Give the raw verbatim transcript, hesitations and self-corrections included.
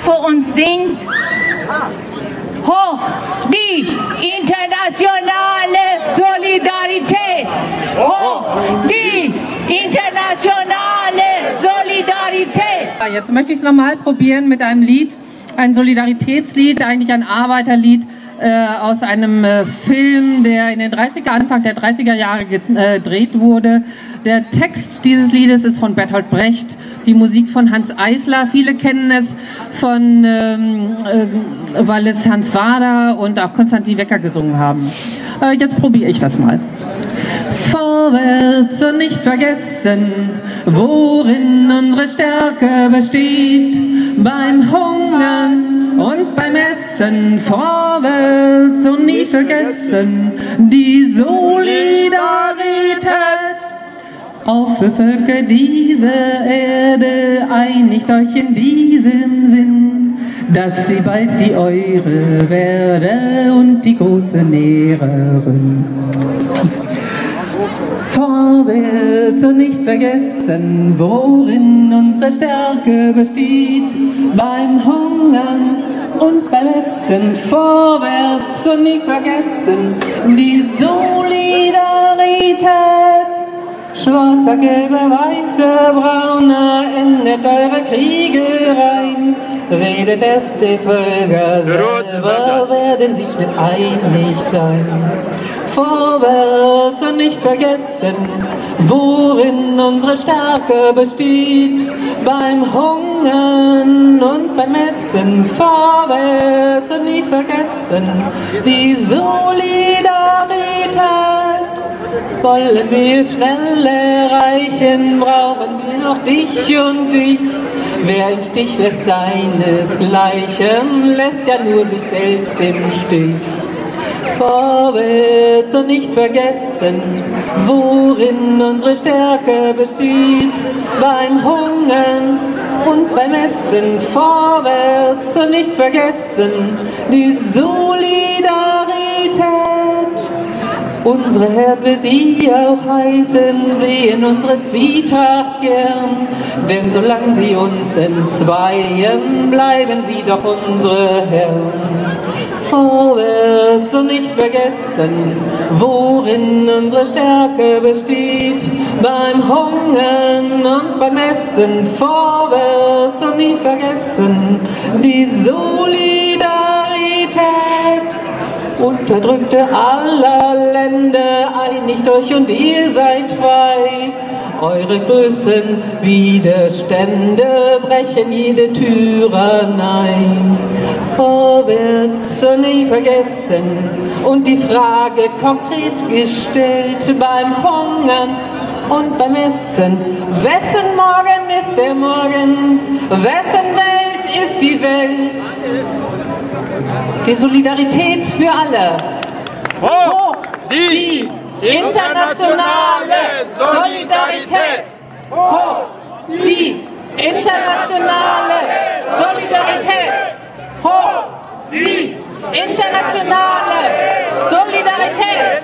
für uns singt. Hoch die internationale Solidarität! Hoch die internationale Solidarität! Jetzt möchte ich es nochmal probieren mit einem Lied, ein Solidaritätslied, eigentlich ein Arbeiterlied äh, aus einem äh, Film, der in den dreißiger, Anfang der dreißiger Jahre gedreht wurde. Der Text dieses Liedes ist von Bertolt Brecht, die Musik von Hanns Eisler. Viele kennen es von, ähm, äh, weil es Hans Wader und auch Konstantin Wecker gesungen haben. Äh, jetzt probiere ich das mal. Vorwärts und nicht vergessen, worin unsere Stärke besteht. Beim Hungern und beim Essen, vorwärts und nie vergessen, die Solidarität. Auf für Völker dieser Erde, einigt euch in diesem Sinn, dass sie bald die eure werde und die große Näherin. Vorwärts und nicht vergessen, worin unsere Stärke besteht. Beim Hungern und beim Essen, vorwärts und nicht vergessen, die Solidarität. Schwarzer, gelber, weißer, brauner, endet eure Kriegereien. Redet es die Völker selber, werden sie schnell einig sein. Vorwärts und nicht vergessen, worin unsere Stärke besteht. Beim Hungern und beim Essen, vorwärts und nicht vergessen, die Solidarität. Wollen wir es schnell erreichen, brauchen wir noch dich und dich. Wer im Stich lässt seinesgleichen, lässt ja nur sich selbst im Stich. Vorwärts und nicht vergessen, worin unsere Stärke besteht. Beim Hungern und beim Essen, vorwärts und nicht vergessen, die Solidarität. Unsere Herr will sie auch heißen, sehen unsere Zwietracht gern, denn solange sie uns entzweien, bleiben sie doch unsere Herren. Vorwärts und nicht vergessen, worin unsere Stärke besteht. Beim Hungern und beim Essen, vorwärts und nicht vergessen, die Solidarität. Unterdrückte aller Länder, einigt euch und ihr seid frei. Eure größten Widerstände brechen jede Tyrannei. Vorwärts und nie vergessen und die Frage konkret gestellt beim Hungern und beim Essen. Wessen Morgen ist der Morgen? Wessen Welt ist die Welt? Die Solidarität für alle. Hoch die internationale Solidarität! Hoch die internationale Solidarität! Hoch die internationale Solidarität!